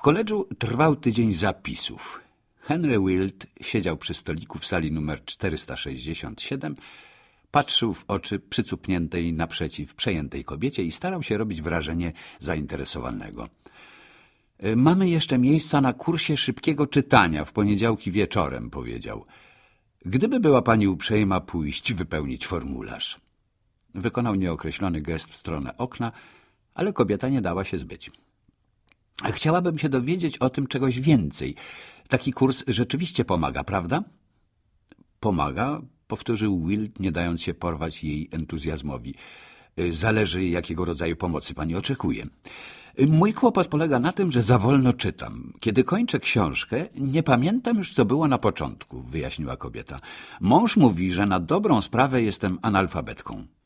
koledżu trwał tydzień zapisów. Henry Wild siedział przy stoliku w sali numer 467, patrzył w oczy przycupniętej naprzeciw przejętej kobiecie i starał się robić wrażenie zainteresowanego. Mamy jeszcze miejsca na kursie szybkiego czytania w poniedziałki wieczorem, powiedział. Gdyby była pani uprzejma pójść wypełnić formularz. Wykonał nieokreślony gest w stronę okna, ale kobieta nie dała się zbyć. Chciałabym się dowiedzieć o tym czegoś więcej. Taki kurs rzeczywiście pomaga, prawda? Pomaga, powtórzył Wild, nie dając się porwać jej entuzjazmowi. Zależy, jakiego rodzaju pomocy pani oczekuje. Mój kłopot polega na tym, że za wolno czytam. Kiedy kończę książkę, nie pamiętam już, co było na początku, wyjaśniła kobieta. Mąż mówi, że na dobrą sprawę jestem analfabetką.